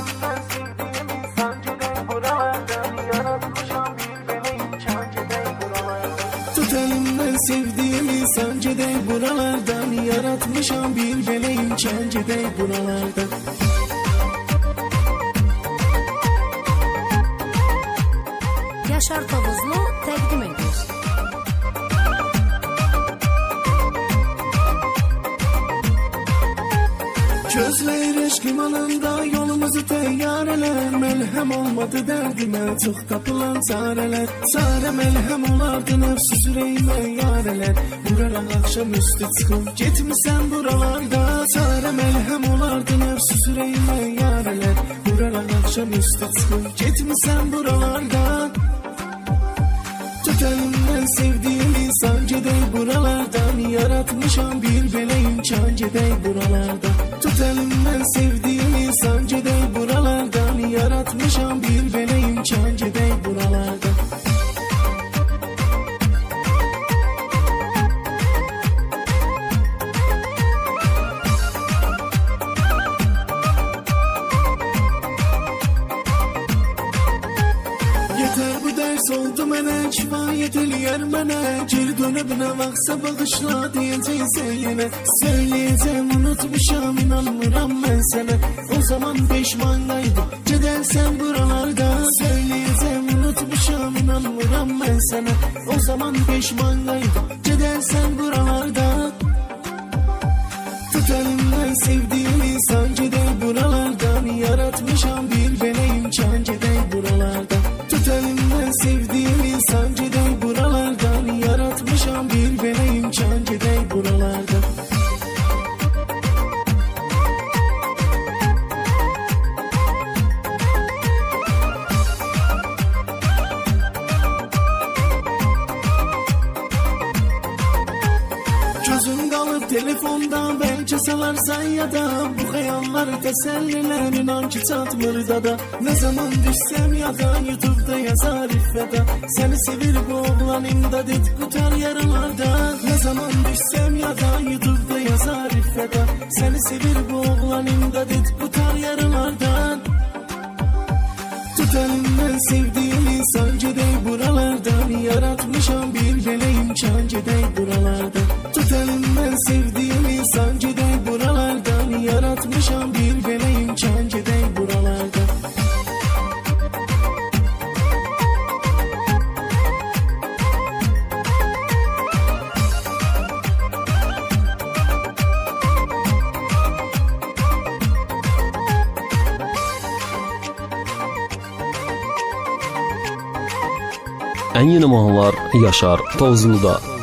ben sevdiğim insancıdır buralardan. Yaratmışam bir meleğim çancıdır buralardan. Tut elimden sevdiğimi sancı dey buralardan. Yaratmışam bir meleğim çancı dey buralardan. Yaşar Tovuzlu təqdim edir. Gözler eşkim alanda yolumuzu teyyareler. Melhem olmadı derdime çok kapılan çareler. Çare melhem olardı nefsi süreyime yareler. Vurarak akşamüstü çıkıp gitmişsen buralarda. Çare melhem olardı nefsi süreyime yareler. Vurarak akşamüstü çıkıp gitmişsen buralarda. Tut elimden sevdiğimi sancı dey buralardan. Yaratmışam bir meleğim çancı dey buralardan. Tut elimden sevdiğimi sancı dey buralardan. Yaratmışam bir meleğim çancı dey buralardan. Yeter bu ders oldu mənə, kifayət eləyər mənə. Geri dönüb nə vaxtsa bağışla deyəcəksən yenə. Söyləyəcəm unutmuşam, inanmıram mən sənə. O zaman peşmandaydım gedərsən buralarda. Söyləyəcəm unutmuşam, inanmıram mən sənə. O zaman peşmandaydım gedərsən buralarda. Tut elimden sevdiğimi sancı dey buralardan. Yaratmışam bir meleğim çancı dey buralardan. Tut elimden sevdiğimi sancı dey buralardan. Yaratmışam bir meleğim çancı dey buralardan. Gözüm kalıp telefonda belki salarsan ya da. Bu hayallar teselliler inan ki çatmır da. Ne zaman düşsem ya da YouTube'da yazar iffeda. Seni sevir bu oğlan imdad et kutar yaralarda. Ne zaman düşsem ya da YouTube'da yazar iffeda. Seni sevir bu oğlan imdad et kutar yaralardan. Tut elimden sevdiğimi sancı dey buralardan. Yaratmışam bir meleğim çancı dey buralardan. Tut elimden sevdiğimi sancı dey buralardan. Yaratmışam bir meleğim çancı dey buralardan. Ən yeni mahnılar Yaşar Tovuzluda.